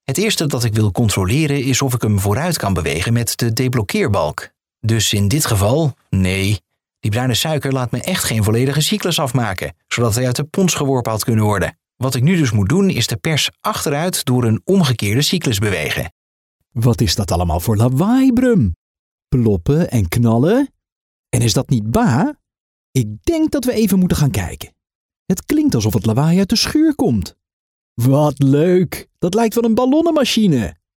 Het eerste dat ik wil controleren is of ik hem vooruit kan bewegen met de deblokkeerbalk. Dus in dit geval, nee, die bruine suiker laat me echt geen volledige cyclus afmaken, zodat hij uit de pons geworpen had kunnen worden. Wat ik nu dus moet doen is de pers achteruit door een omgekeerde cyclus bewegen. Wat is dat allemaal voor lawaai, Brum? Ploppen en knallen? En is dat niet Ba? Ik denk dat we even moeten gaan kijken. Het klinkt alsof het lawaai uit de schuur komt. Wat leuk! Dat lijkt wel een ballonnenmachine.